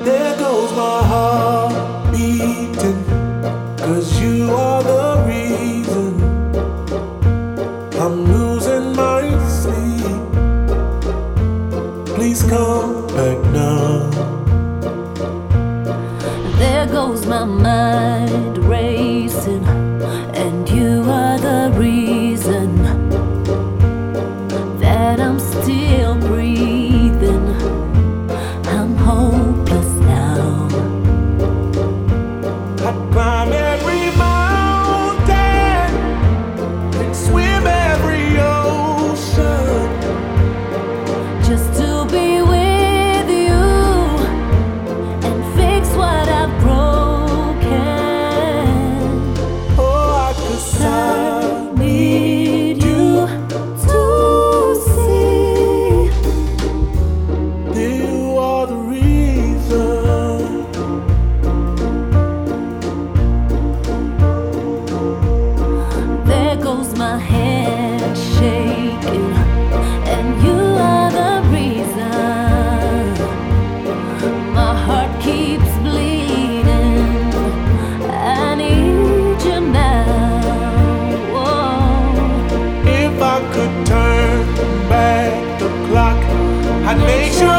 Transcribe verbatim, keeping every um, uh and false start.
There goes my heart beating, 'cause you are the reason I'm losing my sleep. Please come back now. There goes my mind racing, and you are the reason that I'm still breathing. I'm hopeless now. I'd climb every mountain and swim every ocean Just to be with you and fix what I've broken. Oh, I could I sigh. need you to see You are the reason. There goes my head shaking, and you are the reason my heart keeps bleeding. I need you now. Oh. If I could turn back the clock, I'd make sure